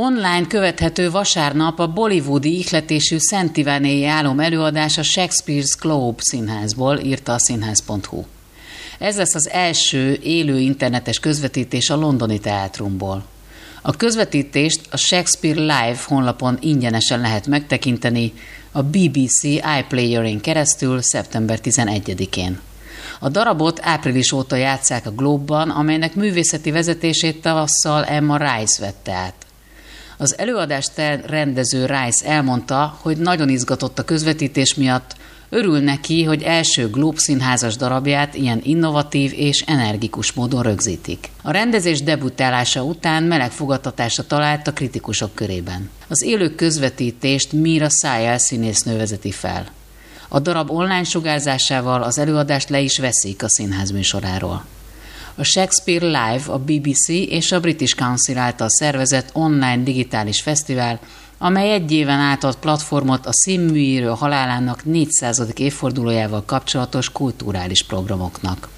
Online követhető vasárnap a bollywoodi ihletésű Szent Ivánéi álom előadás a Shakespeare's Globe színházból, írta a színház.hu. Ez lesz az első élő internetes közvetítés a londoni teátrumból. A közvetítést a Shakespeare Live honlapon ingyenesen lehet megtekinteni a BBC iPlayer-én keresztül szeptember 11-én. A darabot április óta játsszák a Globe-ban, amelynek művészeti vezetését tavasszal Emma Rice vette át. Az előadást rendező Rice elmondta, hogy nagyon izgatott a közvetítés miatt, örül neki, hogy első Globe színházas darabját ilyen innovatív és energikus módon rögzítik. A rendezés debütálása után meleg fogadtatásra talált a kritikusok körében. Az élő közvetítést Meera Syal színésznő vezeti fel. A darab online sugárzásával az előadást le is veszik a színház műsoráról. A Shakespeare Live a BBC és a British Council által szervezett online digitális fesztivál, amely egy éven át ad platformot a színműírő halálának 400. évfordulójával kapcsolatos kulturális programoknak.